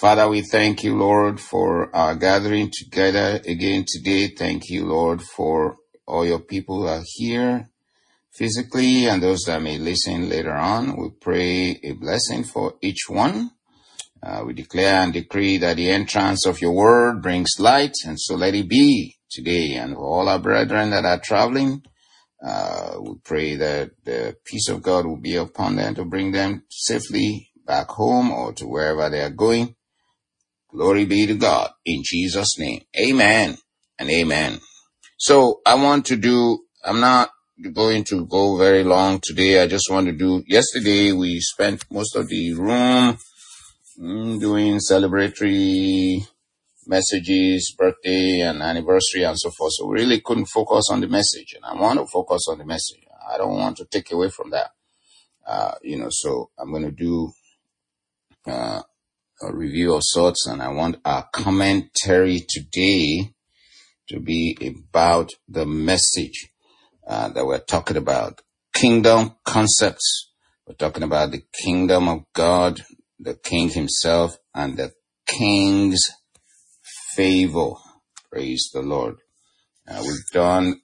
Father, we thank you, Lord, for our gathering together again today. Thank you, Lord, for all your people who are here physically and those that may listen later on. We pray a blessing for each one. We declare and decree that the entrance of your word brings light, and so let it be today. And for all our brethren that are traveling, we pray that the peace of God will be upon them to bring them safely back home or to wherever they are going. Glory be to God in Jesus' name. Amen and amen. So I'm not going to go very long today. I just want to yesterday we spent most of the room doing celebratory messages, birthday and anniversary and so forth. So we really couldn't focus on the message, and I want to focus on the message. I don't want to take away from that. So I'm going to do a review of sorts, and I want our commentary today to be about the message that we're talking about. Kingdom concepts. We're talking about the kingdom of God, the king himself, and the king's favor. Praise the Lord. We've done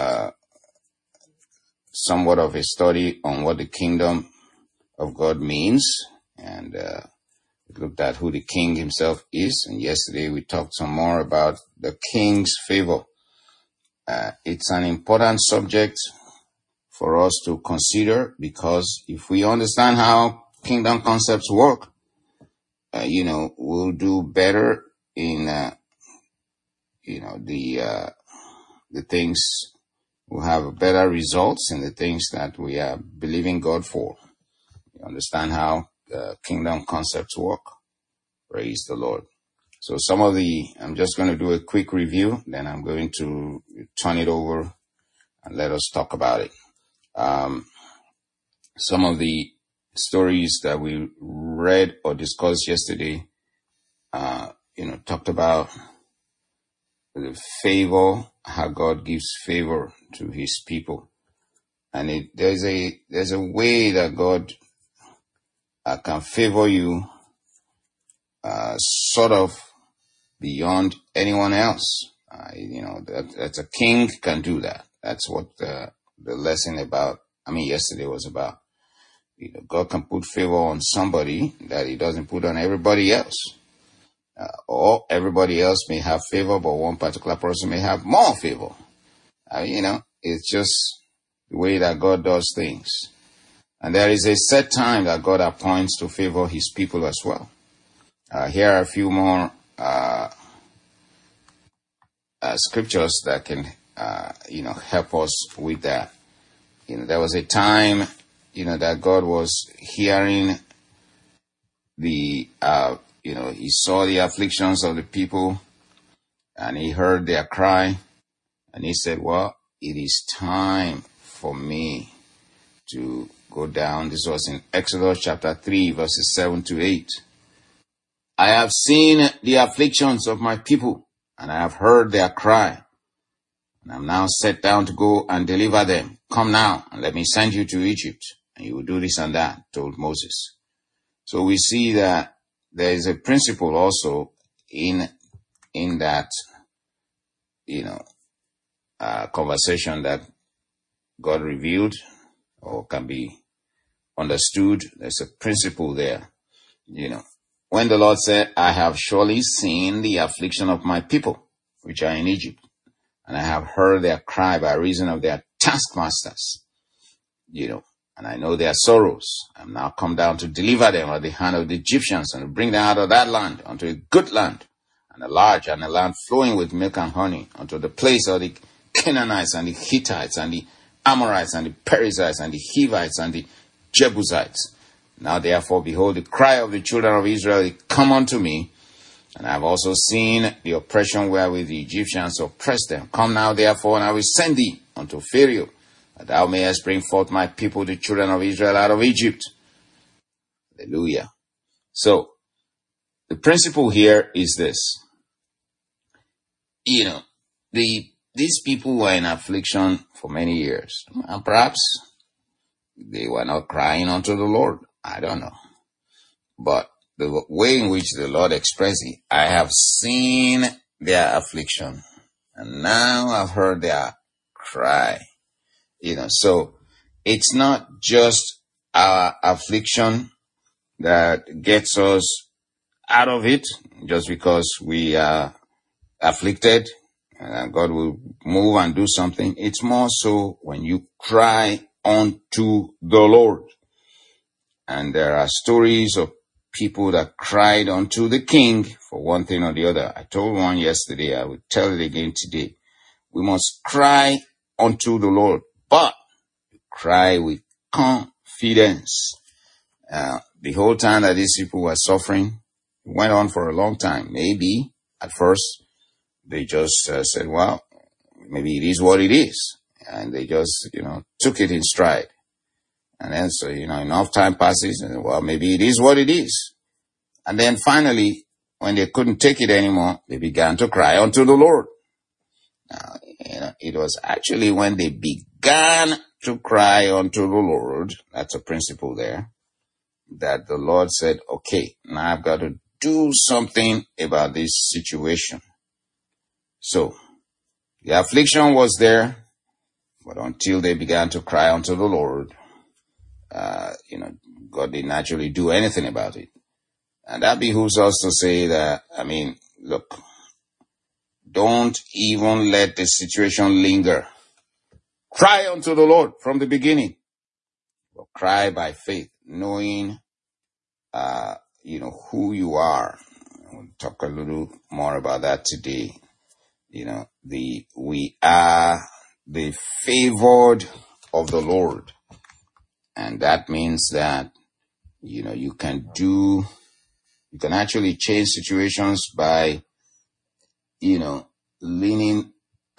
somewhat of a study on what the kingdom of God means, and we looked at who the king himself is, and yesterday we talked some more about the king's favor. It's an important subject for us to consider, because if we understand how kingdom concepts work, we'll do better in the things. We'll have better results in the things that we are believing God for. You understand how kingdom concepts work. Praise the Lord. So I'm just going to do a quick review, then I'm going to turn it over and let us talk about it. Some of the stories that we read or discussed yesterday, talked about the favor, how God gives favor to his people. And there's a way that God can favor you, sort of beyond anyone else. That a king can do that. That's what the lesson yesterday was about. God can put favor on somebody that he doesn't put on everybody else. Or everybody else may have favor, but one particular person may have more favor. It's just the way that God does things. And there is a set time that God appoints to favor his people as well. Here are a few more scriptures that can, help us with that. There was a time, that God was hearing he saw the afflictions of the people, and he heard their cry, and he said, well, it is time for me to go down. This was in Exodus chapter 3, verses 7 to 8. I have seen the afflictions of my people, and I have heard their cry, and I am now set down to go and deliver them. Come now, and let me send you to Egypt, and you will do this and that, told Moses. So we see that there is a principle also in that, conversation that God revealed or can be understood. There's a principle there. When the Lord said, I have surely seen the affliction of my people, which are in Egypt, and I have heard their cry by reason of their taskmasters, and I know their sorrows. I am now come down to deliver them out of the hand of the Egyptians, and to bring them out of that land unto a good land, and a large, and a land flowing with milk and honey, unto the place of the Canaanites and the Hittites and the Amorites and the Perizzites and the Hivites and the Jebusites. Now therefore, behold, the cry of the children of Israel is come unto me, and I have also seen the oppression wherewith the Egyptians oppressed them. Come now therefore, and I will send thee unto Pharaoh, that thou mayest bring forth my people, the children of Israel, out of Egypt. Hallelujah. So, the principle here is this. These people were in affliction for many years, and perhaps they were not crying unto the Lord. I don't know. But the way in which the Lord expressed it, I have seen their affliction, and now I've heard their cry. So it's not just our affliction that gets us out of it just because we are afflicted. God will move and do something. It's more so when you cry unto the Lord. And there are stories of people that cried unto the king for one thing or the other. I told one yesterday, I will tell it again today. We must cry unto the Lord, but cry with confidence. The whole time that these people were suffering, it went on for a long time. Maybe at first they just said, well, maybe it is what it is. And they just, took it in stride. And then so, enough time passes and well, maybe it is what it is. And then finally, when they couldn't take it anymore, they began to cry unto the Lord. Now, it was actually when they began to cry unto the Lord, that's a principle there, that the Lord said, okay, now I've got to do something about this situation. So, the affliction was there, but until they began to cry unto the Lord, God didn't actually do anything about it. And that behooves us to say that, look, don't even let the situation linger. Cry unto the Lord from the beginning. But cry by faith, knowing, who you are. We'll talk a little more about that today. We are the favored of the Lord. And that means that, you can actually change situations by, leaning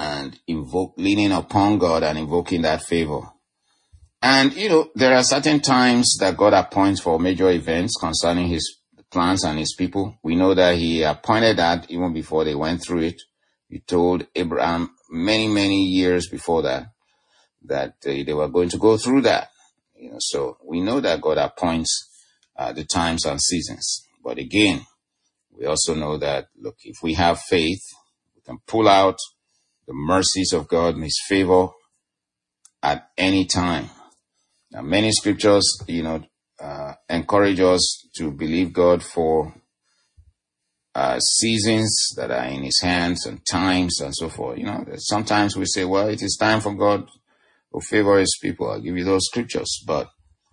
upon God and invoking that favor. And, there are certain times that God appoints for major events concerning his plans and his people. We know that he appointed that even before they went through it. He told Abraham many, many years before that they were going to go through that. So we know that God appoints the times and seasons. But again, we also know that, look, if we have faith, we can pull out the mercies of God and his favor at any time. Now, many scriptures, encourage us to believe God for seasons that are in his hands and times and so forth. Sometimes we say, well, it is time for God to favor his people. I'll give you those scriptures. But,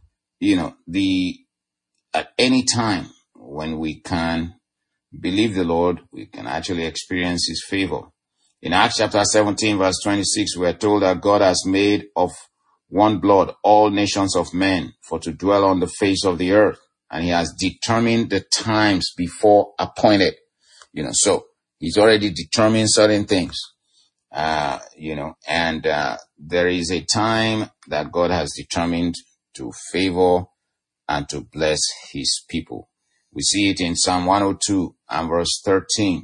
at any time when we can believe the Lord, we can actually experience his favor. In Acts chapter 17, verse 26, we are told that God has made of one blood all nations of men for to dwell on the face of the earth. And he has determined the times before appointed. So he's already determined certain things. And there is a time that God has determined to favor and to bless his people. We see it in Psalm 102 and verse 13,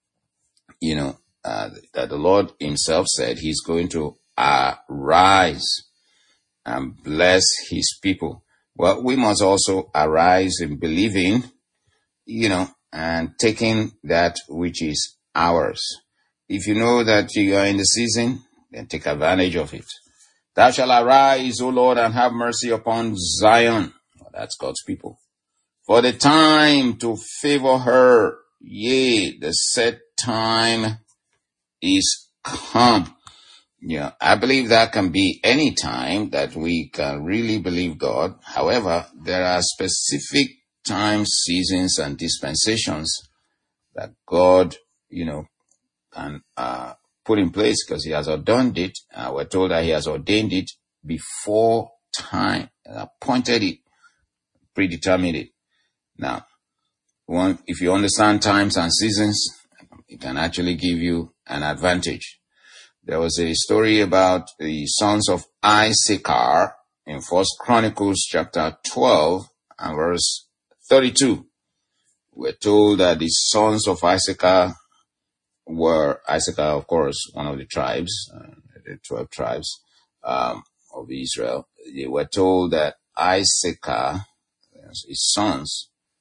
that the Lord himself said he's going to arise and bless his people. Well, we must also arise in believing, and taking that which is ours. If you know that you are in the season, then take advantage of it. Thou shalt arise, O Lord, and have mercy upon Zion. Well, that's God's people. For the time to favor her, yea, the set time is come. I believe that can be any time that we can really believe God. However, there are specific times, seasons, and dispensations that God, can put in place because he has ordained it. We're told that he has ordained it before time, appointed it, predetermined it. Now, if you understand times and seasons, it can actually give you an advantage. There was a story about the sons of Issachar in 1 Chronicles chapter 12 and verse 32. We're told that the sons of Issachar were, Issachar, of course, one of the tribes, the 12 tribes of Israel. They were told that Issachar, his sons,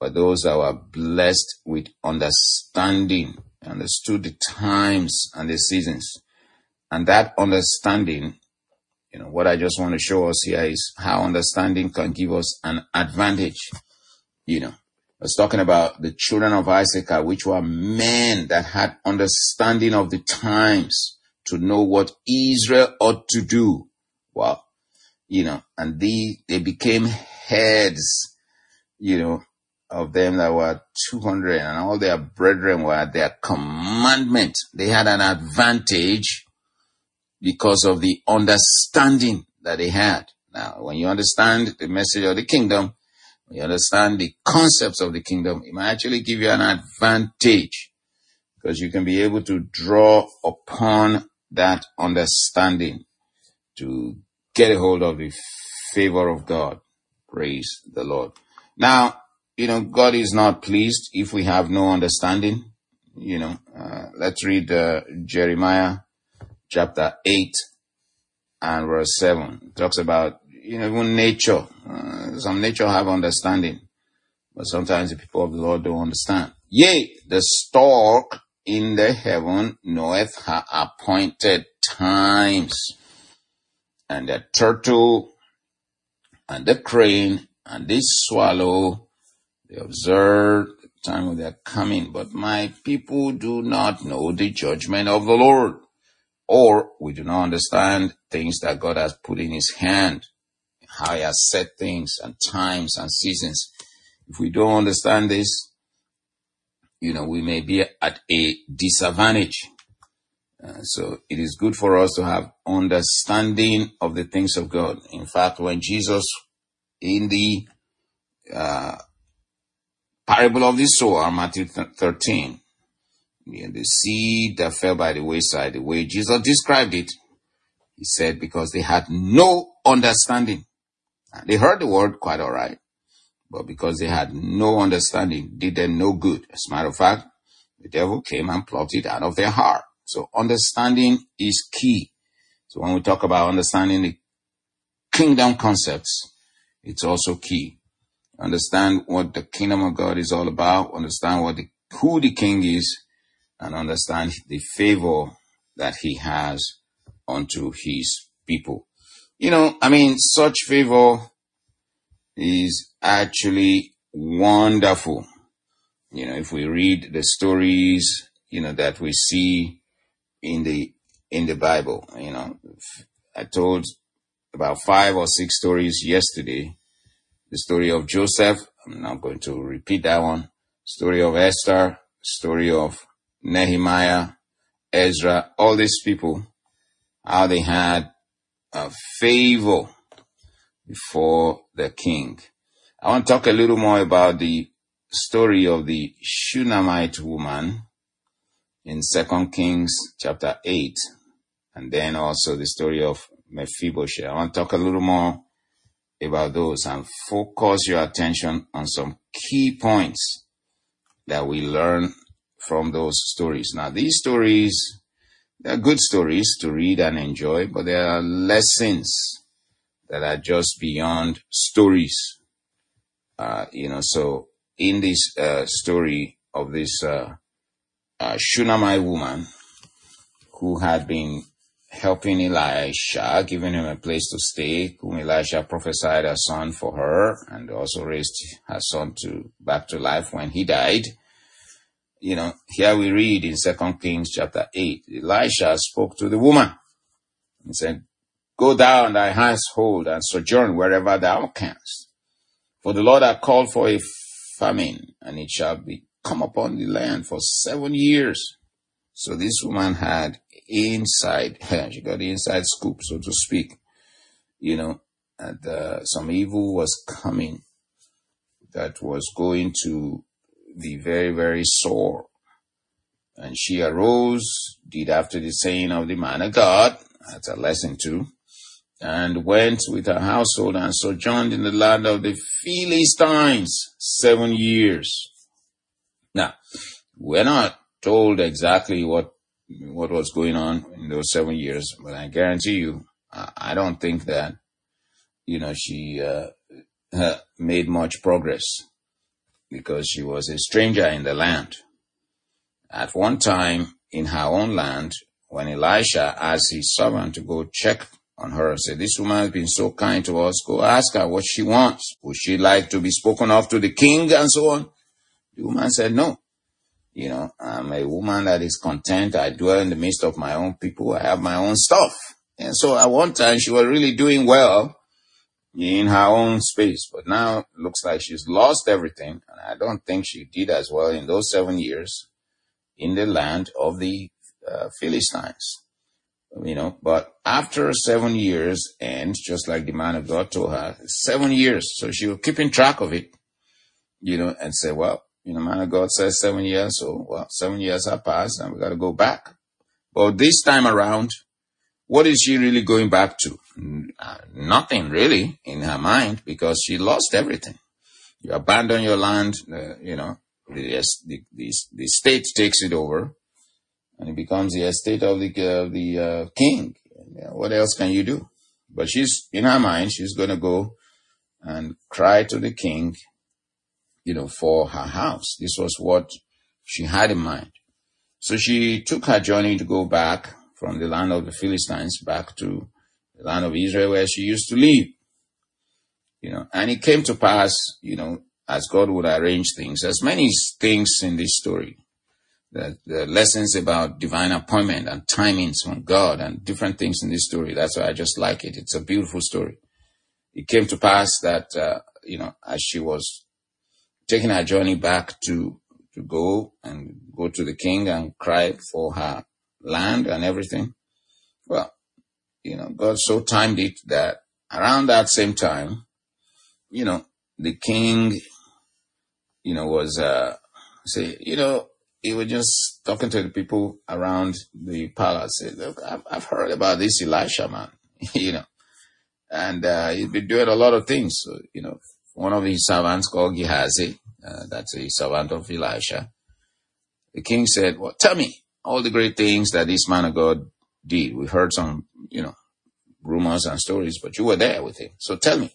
but those that were blessed with understanding, understood the times and the seasons. And that understanding, what I just want to show us here is how understanding can give us an advantage. I was talking about the children of Issachar, which were men that had understanding of the times to know what Israel ought to do. Wow. And they became heads, of them that were 200, and all their brethren were at their commandment. They had an advantage because of the understanding that they had. Now, when you understand the message of the kingdom, when you understand the concepts of the kingdom, it might actually give you an advantage, because you can be able to draw upon that understanding to get a hold of the favor of God. Praise the Lord. Now, God is not pleased if we have no understanding. Let's read Jeremiah chapter 8 and verse 7. It talks about, even nature. Some nature have understanding, but sometimes the people of the Lord don't understand. Yea, the stork in the heaven knoweth her appointed times, and the turtle and the crane and the swallow, they observe the time of their coming. But my people do not know the judgment of the Lord, or we do not understand things that God has put in his hand, how he has set things and times and seasons. If we don't understand this, we may be at a disadvantage. So it is good for us to have understanding of the things of God. In fact, when Jesus, in the parable of the sower, Matthew 13, the seed that fell by the wayside, the way Jesus described it, he said, because they had no understanding. They heard the word quite all right, but because they had no understanding, did them no good. As a matter of fact, the devil came and plucked it out of their heart. So understanding is key. So when we talk about understanding the kingdom concepts, it's also key. Understand what the kingdom of God is all about, understand who the king is, and understand the favor that he has unto his people. Such favor is actually wonderful. If we read the stories, that we see in the Bible, I told about 5 or 6 stories yesterday. The story of Joseph, I'm not going to repeat that one. Story of Esther, story of Nehemiah, Ezra, all these people, how they had a favor before the king. I want to talk a little more about the story of the Shunammite woman in 2 Kings chapter 8, and then also the story of Mephibosheth. I want to talk a little more about those and focus your attention on some key points that we learn from those stories. Now, these stories, they're good stories to read and enjoy, but there are lessons that are just beyond stories. So in this story of this Shunammite woman who had been helping Elisha, giving him a place to stay, whom Elisha prophesied a son for her, and also raised her son back to life when he died. Here we read in 2 Kings chapter 8, Elisha spoke to the woman and said, "Go thou and thy household and sojourn wherever thou canst. For the Lord hath called for a famine, and it shall be come upon the land for 7 years." So this woman had inside, she got the inside scoop, so to speak, and some evil was coming that was going to be very, very sore. And she arose, did after the saying of the man of God, that's a lesson too, and went with her household and sojourned in the land of the Philistines 7 years. Now, we're not told exactly what was going on in those 7 years, but I guarantee you, I don't think that, she made much progress. because she was a stranger in the land. At one time in her own land, when Elisha asked his servant to go check on her, said, this woman has been so kind to us, go ask her what she wants. Would she like to be spoken of to the king and so on? The woman said, no. I'm a woman that is content. I dwell in the midst of my own people. I have my own stuff. And so at one time she was really doing well in her own space, but now it looks like she's lost everything. And I don't think she did as well in those 7 years in the land of the Philistines. But after 7 years, and just like the man of God told her, 7 years. So she was keeping track of it, and said, well, man of God says 7 years. So, 7 years have passed and we got to go back. But this time around, what is she really going back to? Nothing really in her mind, because she lost everything. You abandon your land, the state takes it over. And it becomes the estate of the king. What else can you do? But she's, in her mind, she's going to go and cry to the king, for her house. This was what she had in mind. So she took her journey to go back from the land of the Philistines back to the land of Israel where she used to live. And it came to pass, as God would arrange things. There's many things in this story. The lessons about divine appointment and timings from God and different things in this story. That's why I just like it. It's a beautiful story. It came to pass that, as she was taking her journey back to go to the king and cry for her land and everything. Well, God so timed it that around that same time, the king, was, he was just talking to the people around the palace. Said, look, I've heard about this Elisha man, and he's been doing a lot of things. So, one of his servants called Gehazi, that's a servant of Elisha. The king said, well, tell me all the great things that this man of God did. We heard some, rumors and stories, but you were there with him. So tell me,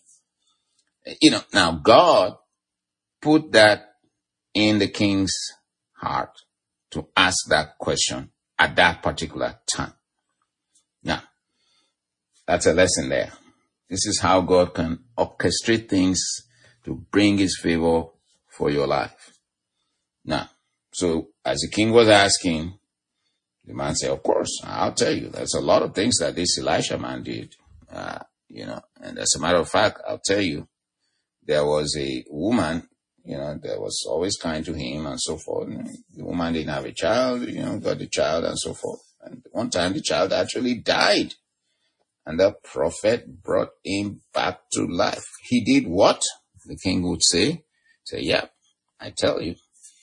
now God put that in the king's heart to ask that question at that particular time. Now, that's a lesson there. This is how God can orchestrate things to bring his favor for your life. Now, so as the king was asking, the man said, of course, I'll tell you, there's a lot of things that this Elisha man did, and as a matter of fact, I'll tell you, there was a woman, that was always kind to him and so forth. The woman didn't have a child, got the child and so forth. And one time the child actually died. And the prophet brought him back to life. He did what? The king would say, yeah, I tell you.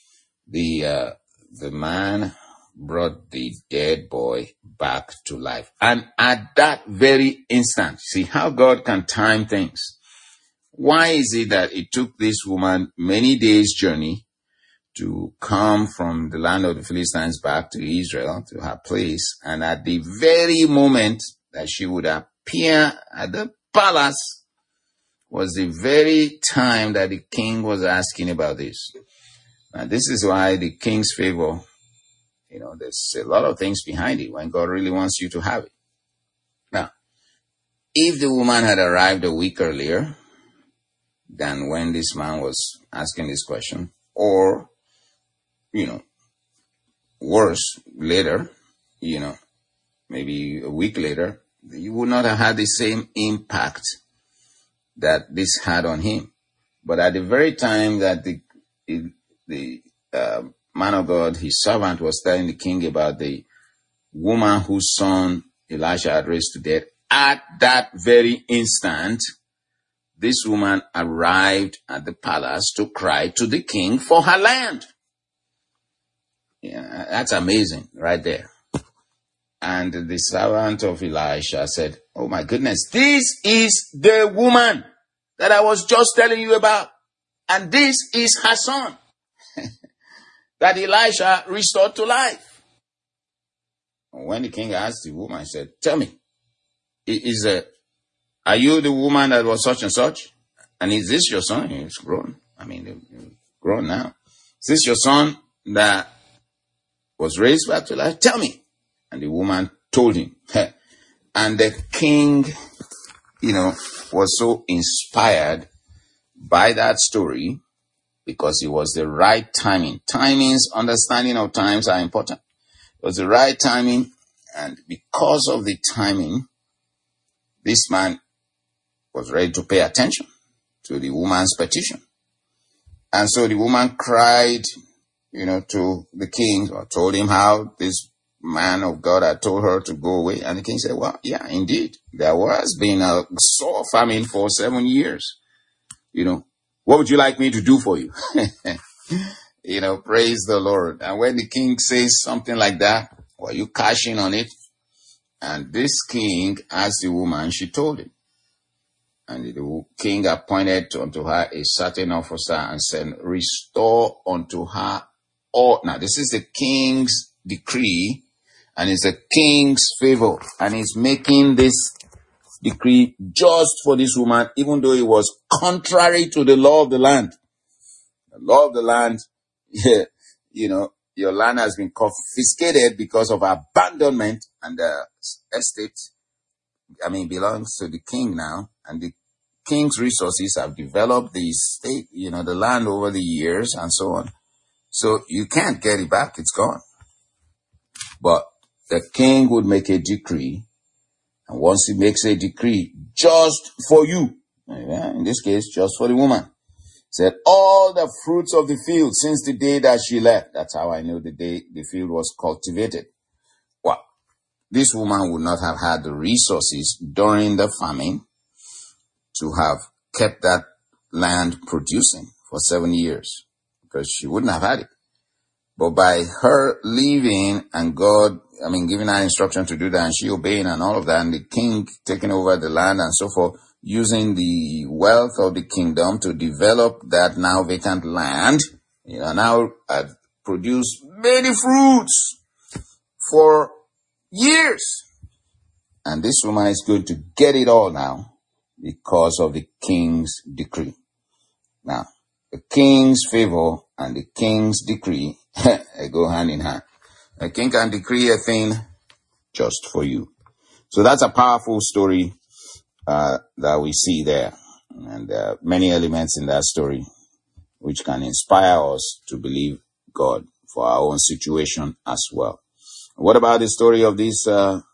The man brought the dead boy back to life. And at that very instant, see how God can time things. Why is it that it took this woman many days' journey to come from the land of the Philistines back to Israel, to her place, and at the very moment that she would appear at the palace was the very time that the king was asking about this. Now, this is why the king's favor, there's a lot of things behind it when God really wants you to have it. Now, if the woman had arrived a week earlier than when this man was asking this question, or, worse, later, maybe a week later, you would not have had the same impact that this had on him. But at the very time that the man of God, his servant, was telling the king about the woman whose son Elisha had raised to death, at that very instant, this woman arrived at the palace to cry to the king for her land. Yeah, that's amazing right there. And the servant of Elisha said, oh my goodness, this is the woman that I was just telling you about. And this is her son that Elisha restored to life. When the king asked the woman, he said, tell me, are you the woman that was such and such? And is this your son? He's grown. grown now. Is this your son that was raised back to life? Tell me. And the woman told him. And the king, was so inspired by that story because it was the right timing. Understanding of times are important. It was the right timing. And because of the timing, this man was ready to pay attention to the woman's petition. And so the woman cried, to the king, or told him how this man of God had told her to go away. And the king said, well, yeah, indeed, there was been a sore famine for 7 years. What would you like me to do for you? Praise the Lord. And when the king says something like that, well, you cash in on it. And this king asked the woman, she told him. And the king appointed unto her a certain officer and said, restore unto her all. Now, this is the king's decree, and it's the king's favor. And he's making this decree just for this woman, even though it was contrary to the law of the land. The law of the land, your land has been confiscated because of abandonment, and the estate, belongs to the king now. And the king's resources have developed the state, the land over the years and so on. So you can't get it back. It's gone. But the king would make a decree. And once he makes a decree just for you, in this case, just for the woman, said all the fruits of the field since the day that she left. That's how I know the day the field was cultivated. Well, this woman would not have had the resources during the famine to have kept that land producing for 7 years, because she wouldn't have had it. But by her leaving and God, giving her instruction to do that, and she obeying and all of that, and the king taking over the land and so forth, using the wealth of the kingdom to develop that now vacant land, now produce many fruits for years. And this woman is going to get it all now because of the king's decree. Now, the king's favor and the king's decree they go hand in hand. A king can decree a thing just for you. So that's a powerful story that we see there. And there are many elements in that story which can inspire us to believe God for our own situation as well. What about the story of this,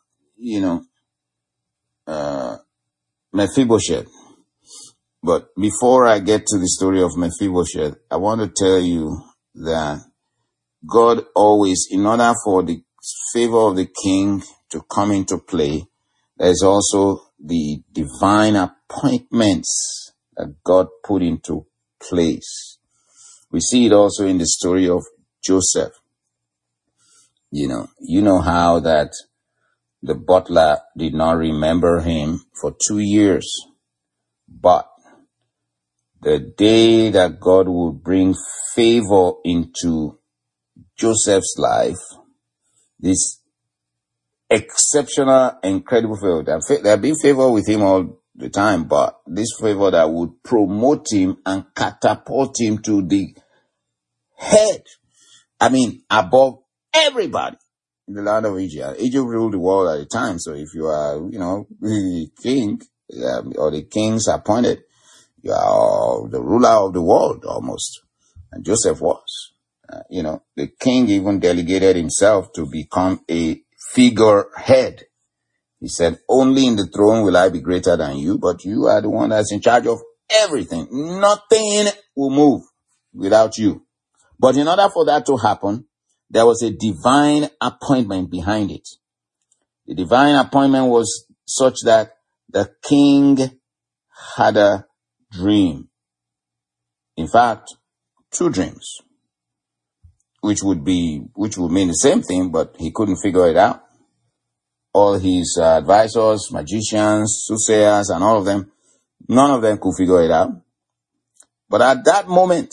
Mephibosheth? But before I get to the story of Mephibosheth, I want to tell you that God always, in order for the favor of the king to come into play, there's also the divine appointments that God put into place. We see it also in the story of Joseph. You know how that the butler did not remember him for 2 years, but the day that God would bring favor into Joseph's life, this exceptional, incredible favor. There have been favor with him all the time, but this favor that would promote him and catapult him to the head. Above everybody in the land of Egypt. Egypt ruled the world at the time. So if you are, the king, or the king's appointed, you are the ruler of the world almost. And Joseph was. The king even delegated himself to become a figurehead. He said, only in the throne will I be greater than you, but you are the one that's in charge of everything. Nothing will move without you. But in order for that to happen, there was a divine appointment behind it. The divine appointment was such that the king had a dream. In fact, 2 dreams. Which would mean the same thing, but he couldn't figure it out. All his advisors, magicians, soothsayers, and all of them, none of them could figure it out. But at that moment,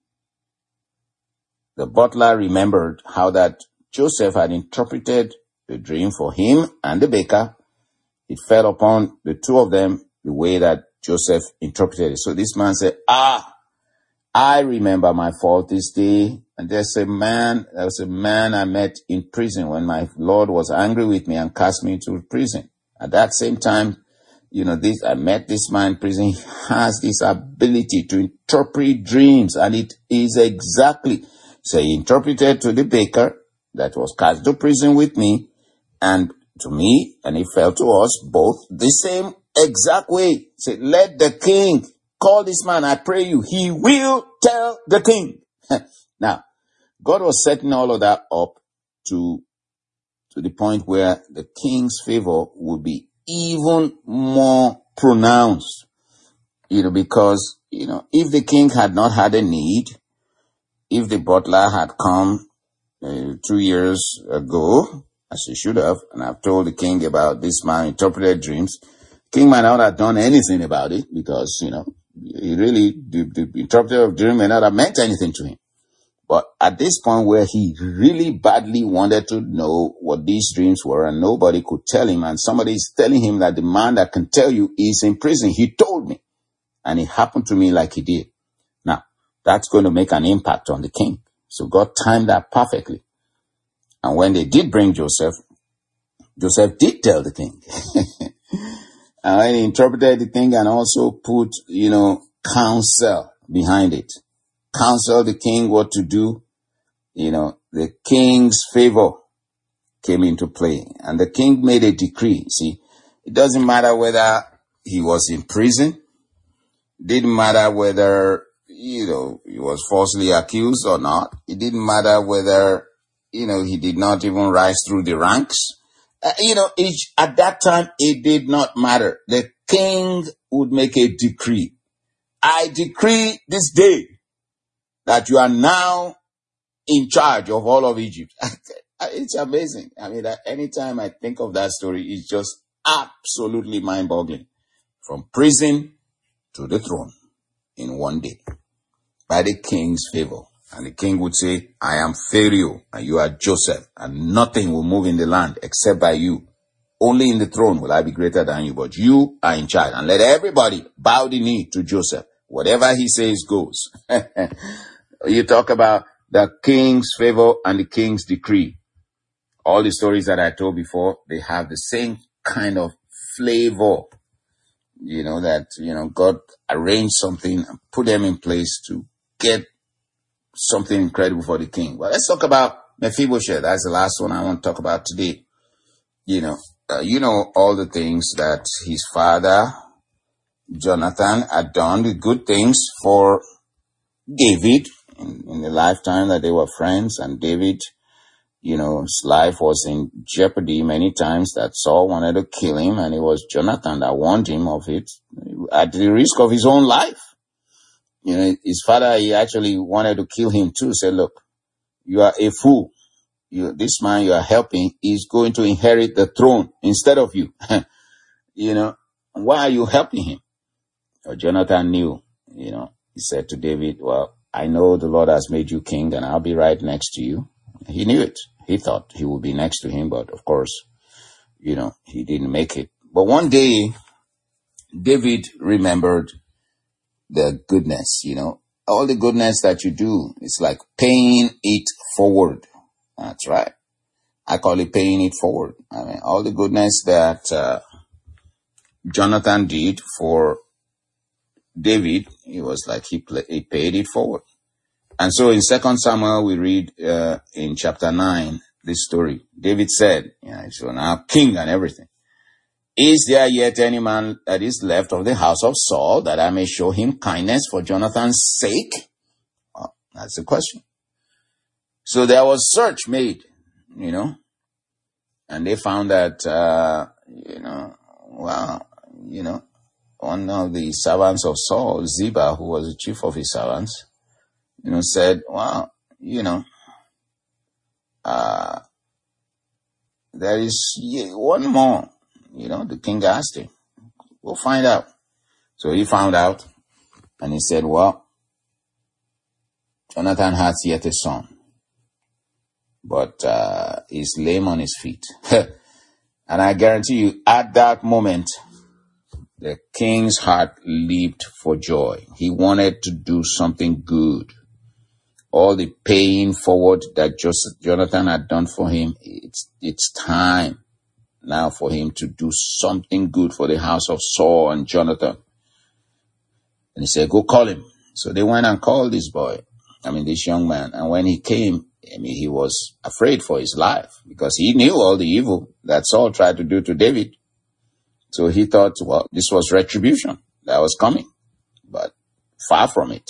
the butler remembered how that Joseph had interpreted the dream for him and the baker. It fell upon the 2 of them the way that Joseph interpreted it. So this man said, I remember my fault this day. And there was a man I met in prison when my Lord was angry with me and cast me into prison. At that same time, I met this man in prison. He has this ability to interpret dreams, and it is exactly, so he interpreted to the baker that was cast to prison with me, and to me, and it fell to us both the same exact way. Say, let the king call this man, I pray you. He will tell the king. Now, God was setting all of that up to the point where the king's favor would be even more pronounced, because, if the king had not had a need, if the butler had come 2 years ago, as he should have, and I've told the king about this man interpreted dreams, king might not have done anything about it because, he really, the interpreter of dream may not have meant anything to him. But at this point where he really badly wanted to know what these dreams were and nobody could tell him, and somebody is telling him that the man that can tell you is in prison, he told me. And it happened to me like he did. Now, that's going to make an impact on the king. So God timed that perfectly. And when they did bring Joseph did tell the king. And when he interpreted the thing and also put, counsel behind it. Counsel the king what to do. The king's favor came into play. And the king made a decree. See, it doesn't matter whether he was in prison. It didn't matter whether, he was falsely accused or not. It didn't matter whether, he did not even rise through the ranks. At that time, it did not matter. The king would make a decree. I decree this day that you are now in charge of all of Egypt. It's amazing. Anytime I think of that story, it's just absolutely mind-boggling. From prison to the throne in one day by the king's favor. And the king would say, I am Pharaoh and you are Joseph, and nothing will move in the land except by you. Only in the throne will I be greater than you, but you are in charge. And let everybody bow the knee to Joseph. Whatever he says goes. You talk about the king's favor and the king's decree. All the stories that I told before, they have the same kind of flavor. God arranged something and put them in place to get something incredible for the king. Well, let's talk about Mephibosheth. That's the last one I want to talk about today. All the things that his father, Jonathan, had done, the good things for David in the lifetime that they were friends. And David, his life was in jeopardy many times, that Saul wanted to kill him, and it was Jonathan that warned him of it at the risk of his own life. His father, he actually wanted to kill him too. Said, look, you are a fool. This man you are helping is going to inherit the throne instead of you. Why are you helping him? Jonathan knew, he said to David, well, I know the Lord has made you king and I'll be right next to you. He knew it. He thought he would be next to him, but of course, he didn't make it. But one day, David remembered the goodness, all the goodness that you do. It's like paying it forward. That's right. I call it paying it forward. All the goodness that Jonathan did for David, it was like he paid it forward. And so in 2 Samuel, we read in chapter 9, this story. David said, so now king and everything. Is there yet any man that is left of the house of Saul that I may show him kindness for Jonathan's sake? Well, that's the question. So there was search made, and they found that, one of the servants of Saul, Ziba, who was the chief of his servants, said, there is one more. The king asked him, we'll find out. So he found out, and he said, well, Jonathan has yet a son, but he's lame on his feet. And I guarantee you, at that moment, the king's heart leaped for joy. He wanted to do something good. All the paying forward that Jonathan had done for him, it's time now for him to do something good for the house of Saul and Jonathan. And he said, go call him. So they went and called this young man. And when he came, he was afraid for his life because he knew all the evil that Saul tried to do to David. So he thought, well, this was retribution that was coming, but far from it.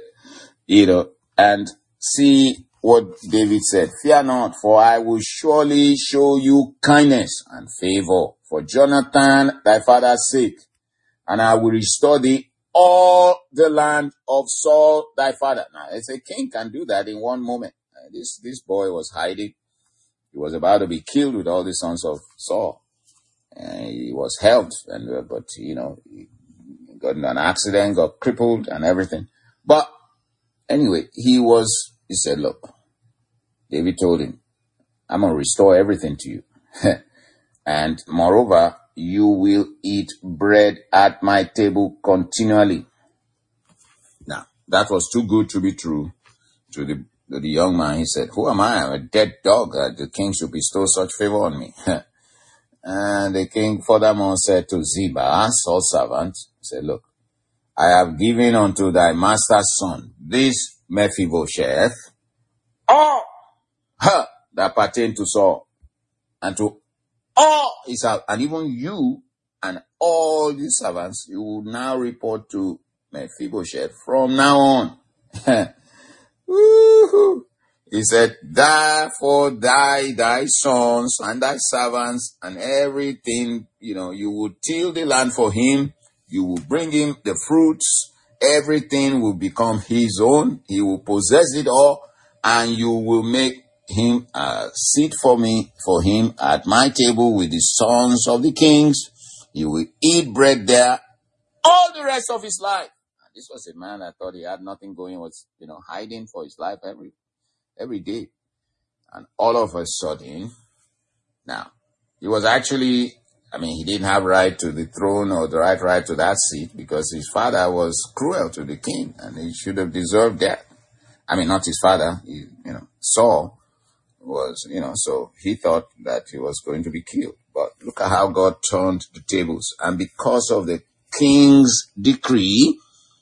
And see what David said, fear not, for I will surely show you kindness and favor for Jonathan, thy father's sake, and I will restore thee all the land of Saul, thy father. Now, it's a king can do that in one moment. This boy was hiding. He was about to be killed with all the sons of Saul. And he was helped, but he got in an accident, got crippled and everything. But anyway, he said, look, David told him, I'm going to restore everything to you. And moreover, you will eat bread at my table continually. Now, that was too good to be true to the young man. He said, who am I? I'm a dead dog. The king should bestow such favor on me. And the king furthermore said to Ziba, Saul's servant, he said, look, I have given unto thy master's son this Mephibosheth, all that pertain to Saul, and to all his house, and even you and all these servants, you will now report to Mephibosheth from now on. Woo-hoo. He said, therefore thy sons and thy servants and everything, you will till the land for him. You will bring him the fruits. Everything will become his own. He will possess it all. And you will make him sit for him at my table with the sons of the kings. He will eat bread there all the rest of his life. And this was a man that thought he had nothing going, was, hiding for his life every day. And all of a sudden, now, he was actually, he didn't have right to the throne or the right to that seat because his father was cruel to the king and he should have deserved death. Not his father, Saul was, so he thought that he was going to be killed. But look at how God turned the tables. And because of the king's decree,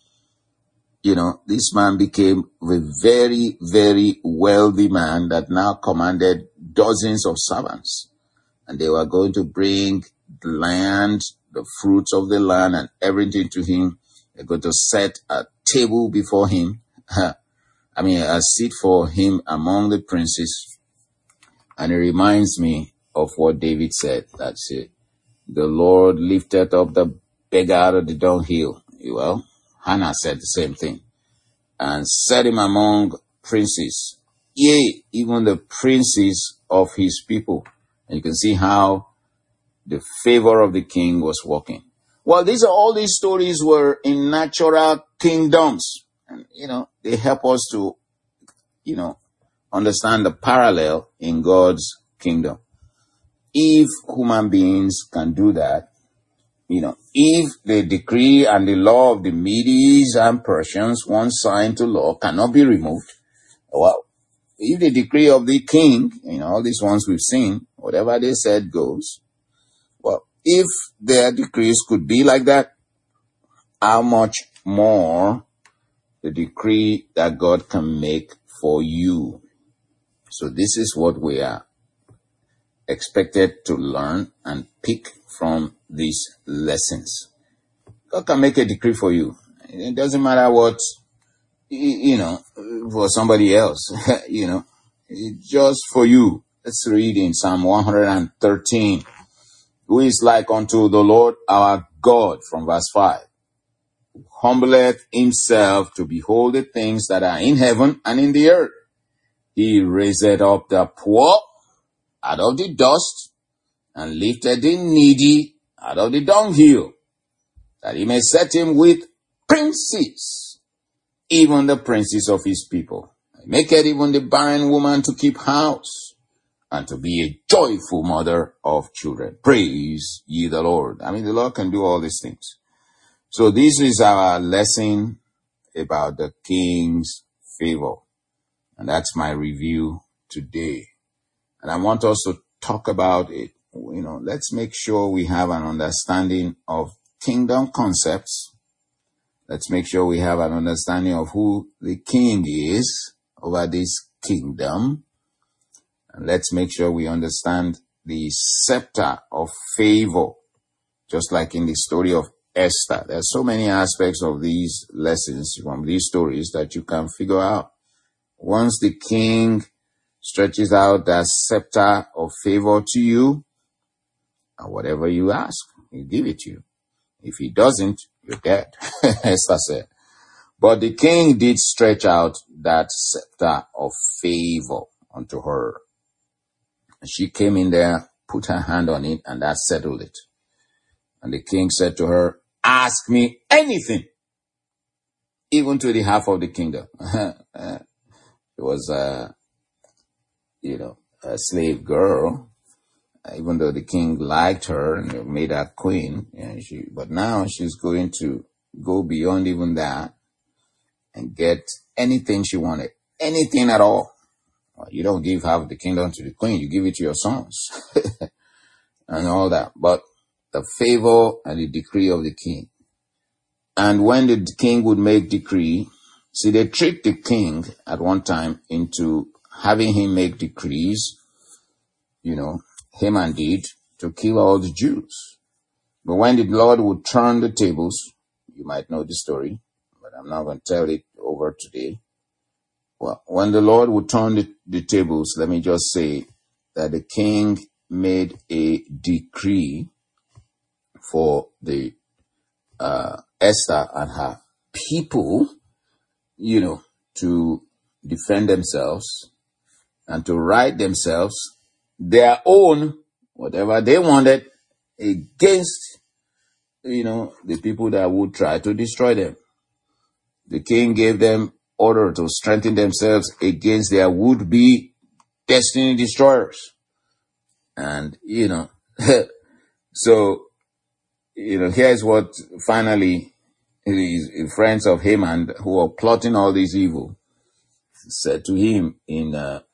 this man became a very, very wealthy man that now commanded dozens of servants. And they were going to bring the land, the fruits of the land and everything to him. They're going to set a table before him. A seat for him among the princes. And it reminds me of what David said. That's it. The Lord lifted up the beggar out of the dunghill. Well, Hannah said the same thing. And set him among princes. Yea, even the princes of his people. And you can see how the favor of the king was working. Well, all these stories were in natural kingdoms. And, they help us to, understand the parallel in God's kingdom. If human beings can do that, if the decree and the law of the Medes and Persians, once signed to law, cannot be removed, well, if the decree of the king, all these ones we've seen, whatever they said goes, well, if their decrees could be like that, how much more the decree that God can make for you. So this is what we are expected to learn and pick from these lessons. God can make a decree for you. It doesn't matter what, for somebody else, it's just for you. Let's read in Psalm 113. Who is like unto the Lord our God, from verse 5. Who humbleth himself to behold the things that are in heaven and in the earth. He raised up the poor out of the dust and lifted the needy out of the dunghill, that he may set him with princes, even the princes of his people. He maketh even the barren woman to keep house, and to be a joyful mother of children. Praise ye the Lord. The Lord can do all these things. So this is our lesson about the king's favor. And that's my review today. And I want us to talk about it. Let's make sure we have an understanding of kingdom concepts. Let's make sure we have an understanding of who the king is over this kingdom. And let's make sure we understand the scepter of favor, just like in the story of Esther. There's so many aspects of these lessons from these stories that you can figure out. Once the king stretches out that scepter of favor to you, and whatever you ask, he'll give it to you. If he doesn't, you're dead, Esther said. But the king did stretch out that scepter of favor unto her. And she came in there, put her hand on it, and that settled it. And the king said to her, ask me anything, even to the half of the kingdom. It was a slave girl, even though the king liked her and made her queen. But now she's going to go beyond even that and get anything she wanted, anything at all. Well, you don't give half the kingdom to the queen, you give it to your sons and all that. But the favor and the decree of the king. And when the king would make decree, see, they tricked the king at one time into having him make decrees, Haman did, to kill all the Jews. But when the Lord would turn the tables, you might know the story, but I'm not going to tell it over today. Well, when the Lord would turn the tables, let me just say that the king made a decree for the Esther and her people, to defend themselves and to write themselves their own, whatever they wanted, against, the people that would try to destroy them. The king gave them order to strengthen themselves against their would-be destiny destroyers. And, so, here's what finally his friends of Haman, who were plotting all this evil, said to him in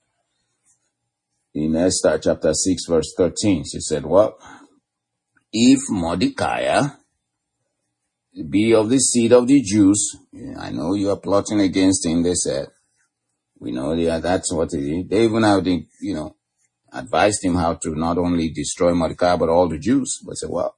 Esther chapter 6 verse 13. She said, well, if Mordecai be of the seed of the Jews, I know you are plotting against him, they said. We know that's what it is. They even have advised him how to not only destroy Mordecai, but all the Jews. But say, well,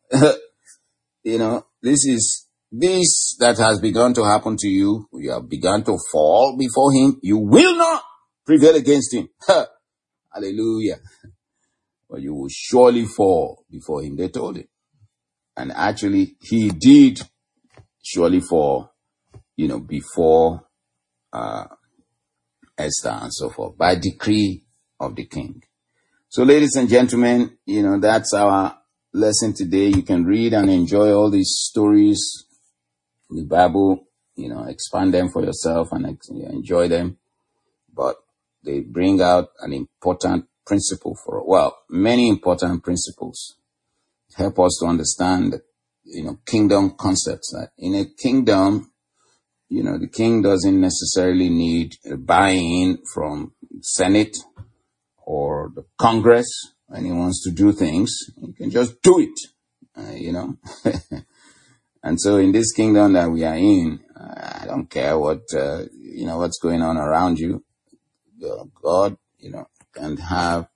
this that has begun to happen to you. You have begun to fall before him. You will not prevail against him. Hallelujah. But you will surely fall before him, they told him. And actually, he did surely fall, before Esther and so forth, by decree of the king. So, ladies and gentlemen, that's our lesson today. You can read and enjoy all these stories in the Bible, expand them for yourself and enjoy them. But they bring out an important principle many important principles. Help us to understand, kingdom concepts. That in a kingdom, the king doesn't necessarily need a buy-in from Senate or the Congress when he wants to do things. He can just do it, And so in this kingdom that we are in, I don't care what's going on around you. God, can have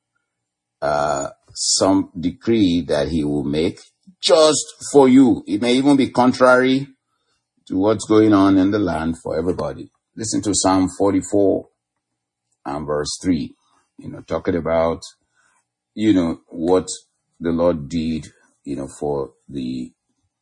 some decree that he will make just for you. It may even be contrary to what's going on in the land for everybody. Listen to Psalm 44 and verse 3, talking about, what the Lord did, for the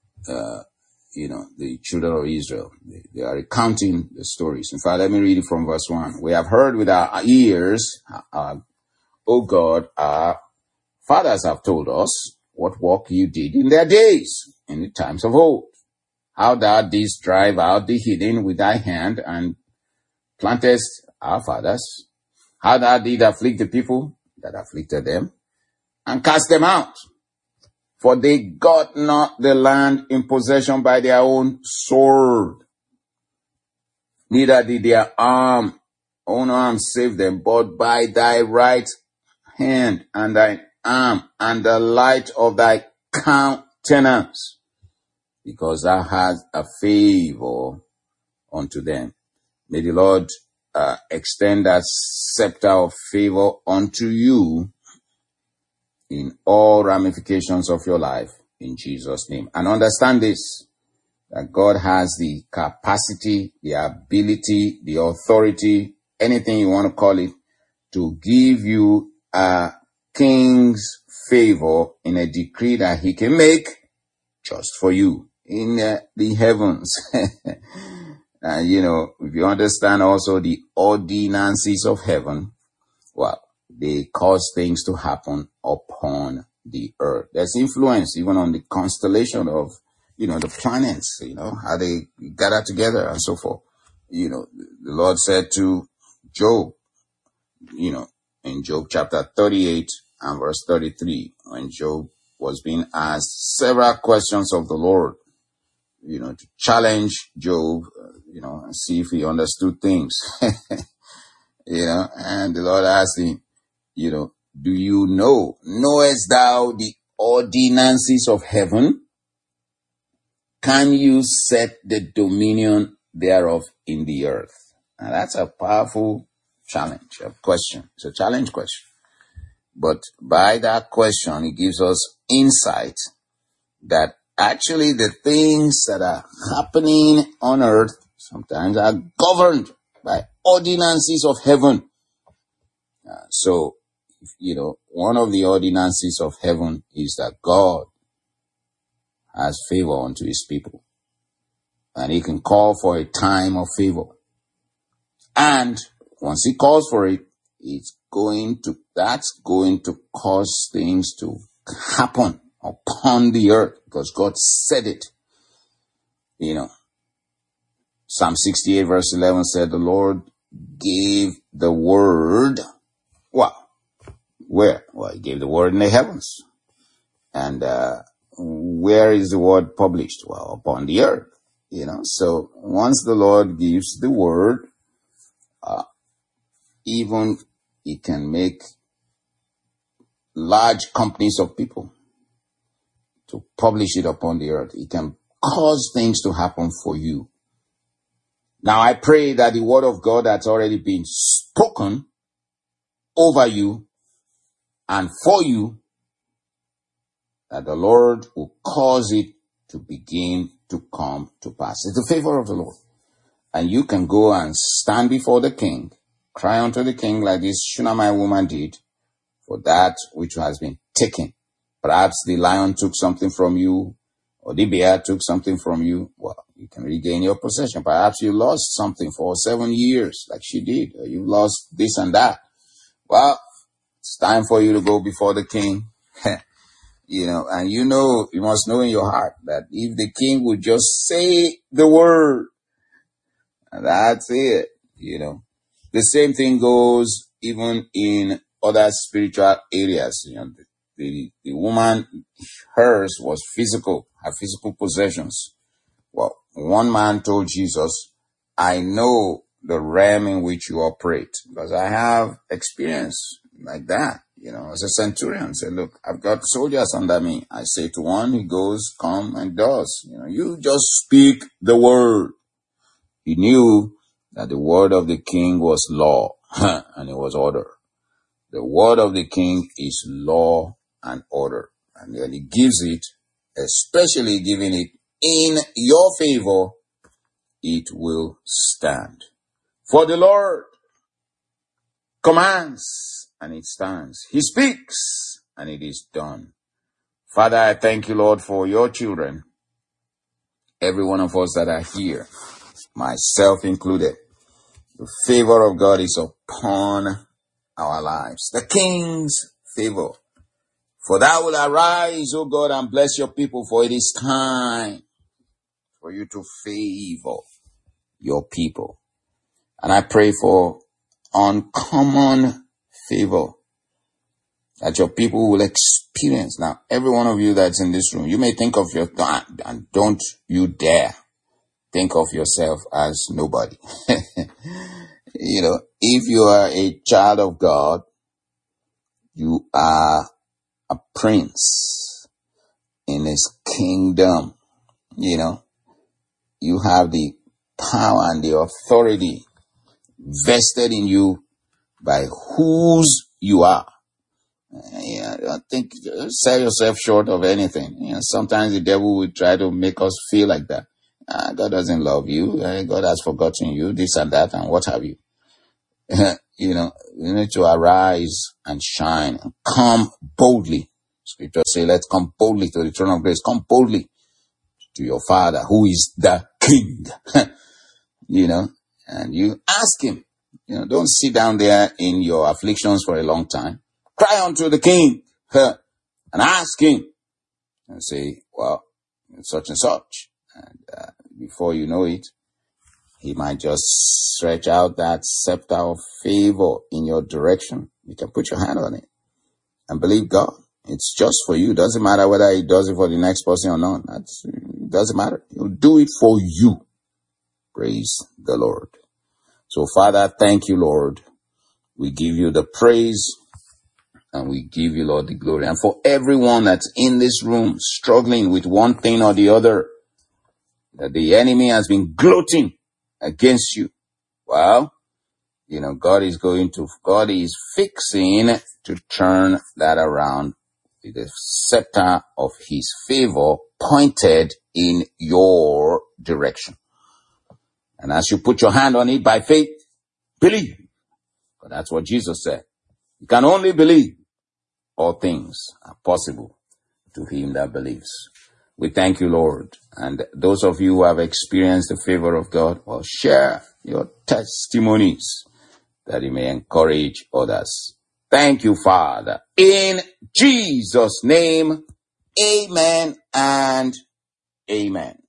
children of Israel. They are recounting the stories. In fact, let me read it from verse 1. We have heard with our ears, O God, our fathers have told us what work you did in their days, in the times of old. How thou didst drive out the heathen with thy hand and plantest our fathers. How thou didst afflict the people that afflicted them and cast them out. For they got not the land in possession by their own sword, neither did their own arm save them, but by thy right hand and thy arm and the light of thy countenance, because thou hast a favor unto them. May the Lord extend that scepter of favor unto you in all ramifications of your life, in Jesus' name. And understand this, that God has the capacity, the ability, the authority, anything you want to call it, to give you a king's favor in a decree that he can make just for you in the heavens. And if you understand also the ordinances of heaven, well, they cause things to happen upon the earth. There's influence even on the constellation of, the planets, how they gather together and so forth. The Lord said to Job, in Job chapter 38 and verse 33, when Job was being asked several questions of the Lord, to challenge Job, and see if he understood things, and the Lord asked him, do you knowest thou the ordinances of heaven? Can you set the dominion thereof in the earth? Now that's a powerful challenge, a question. It's a challenge question. But by that question, it gives us insight that actually the things that are happening on earth sometimes are governed by ordinances of heaven. So, one of the ordinances of heaven is that God has favor unto his people. And he can call for a time of favor. And once he calls for it, that's going to cause things to happen upon the earth because God said it. Psalm 68 verse 11 said, the Lord gave the word. Well, where? Well, he gave the word in the heavens. And where is the word published? Well, upon the earth. So once the Lord gives the word, even he can make large companies of people to publish it upon the earth. He can cause things to happen for you. Now I pray that the word of God that's already been spoken over you and for you, that the Lord will cause it to begin to come to pass. It's the favor of the Lord. And you can go and stand before the king, cry unto the king like this Shunammite woman did, for that which has been taken. Perhaps the lion took something from you, or the bear took something from you. Well, you can regain your possession. Perhaps you lost something for 7 years, like she did, or you lost this and that. Well, it's time for you to go before the king. And you must know in your heart that if the king would just say the word, that's it, The same thing goes even in other spiritual areas. The woman, hers was physical, her physical possessions. Well, one man told Jesus, I know the realm in which you operate because I have experience like that. As a centurion, say, look, I've got soldiers under me. I say to one, he goes, come and does. You just speak the word. He knew that the word of the king was law and it was order. The word of the king is law and order. And when he gives it, especially giving it in your favor, it will stand. For the Lord commands and it stands. He speaks and it is done. Father, I thank you, Lord, for your children. Every one of us that are here, myself included. The favor of God is upon our lives. The king's favor. For thou will arise, O God, and bless your people, for it is time for you to favor your people. And I pray for uncommon favor that your people will experience. Now, every one of you that's in this room, you may think of and don't you dare think of yourself as nobody. If you are a child of God, you are a prince in his kingdom. You have the power and the authority vested in you by whose you are. I don't think sell yourself short of anything. Sometimes the devil will try to make us feel like that. God doesn't love you. God has forgotten you, this and that, and what have you. You need to arise and shine and come boldly. Scripture says, let's come boldly to the throne of grace. Come boldly to your Father, who is the King. And you ask him. Don't sit down there in your afflictions for a long time. Cry unto the King and ask him and say, well, such and such. And before you know it, he might just stretch out that scepter of favor in your direction. You can put your hand on it and believe God. It's just for you. Doesn't matter whether he does it for the next person or not. It doesn't matter. He'll do it for you. Praise the Lord. So, Father, thank you, Lord. We give you the praise and we give you, Lord, the glory. And for everyone that's in this room struggling with one thing or the other, that the enemy has been gloating against you. Well, God is fixing to turn that around with the scepter of his favor pointed in your direction. And as you put your hand on it by faith, believe. But that's what Jesus said. You can only believe. All things are possible to him that believes. We thank you, Lord. And those of you who have experienced the favor of God, well, share your testimonies that it may encourage others. Thank you, Father. In Jesus' name, amen and amen.